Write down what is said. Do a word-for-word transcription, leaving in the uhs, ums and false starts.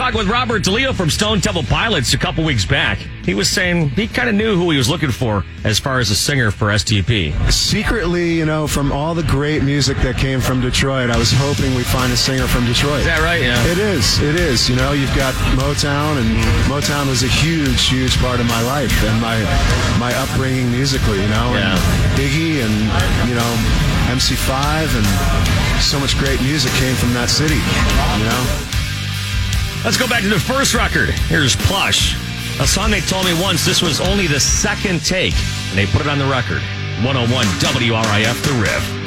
talking with Robert DeLeo from Stone Temple Pilots a couple weeks back. He was saying he kind of knew who he was looking for as far as a singer for S T P. Secretly, you know, from all the great music that came from Detroit, I was hoping we'd find a singer from Detroit. Is that right? Yeah. It is. It is. You know, you've got Motown, and Motown was a huge, huge part of my life and my my upbringing musically, you know. Yeah. And Biggie and, you know, M C five, and so much great music came from that city, you know. Let's go back to the first record. Here's Plush. A song they told me once this was only the second take, and they put it on the record. one oh one W R I F, The Riff.